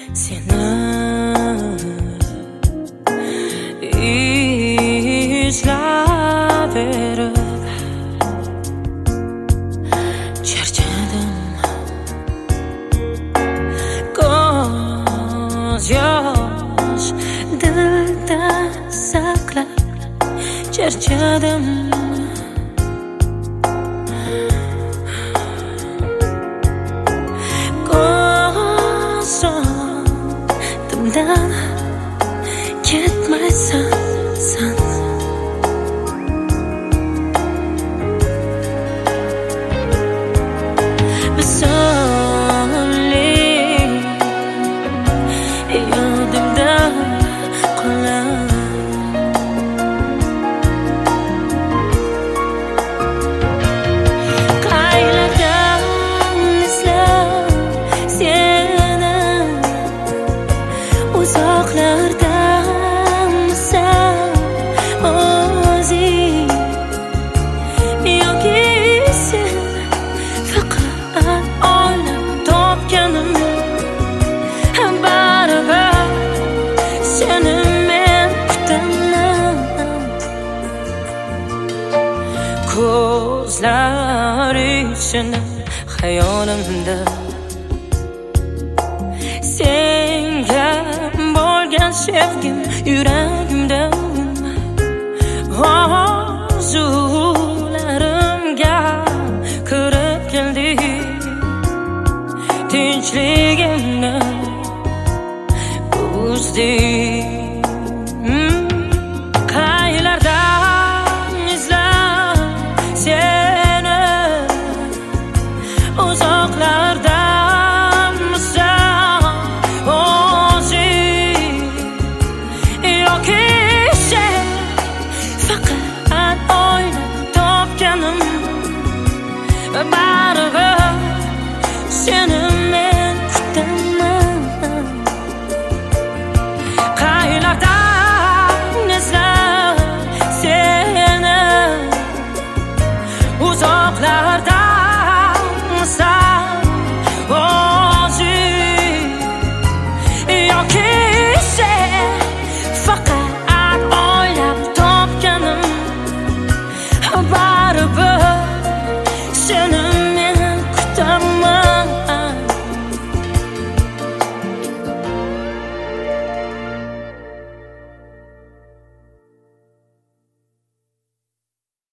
seni izlaverib charchadim. Ko'z yosh dilda saqlab charchadim. Ko'zimdan ketmaysan sen. Misoli yodimda qolar. Qaylardan izlab seni, uzoqlardanmisan o'zing, yoki sen faqat oylab topganim. Baribir seni men kutaman. Ko'zlar ichini xayolimda senga bo'lgan sevgim yuragimda. Orzularimga kirib keldi, tinchligimni buzdi. Qaylardan izlab seni, uzoqlardanmisan o'zing, yoki sen faqat oylab topganim. Baribir seni men kutaman. Qaylardan izlab seni, uzoqlardanmisan o'zing, yoki sen faqat oylab topganim. Baribir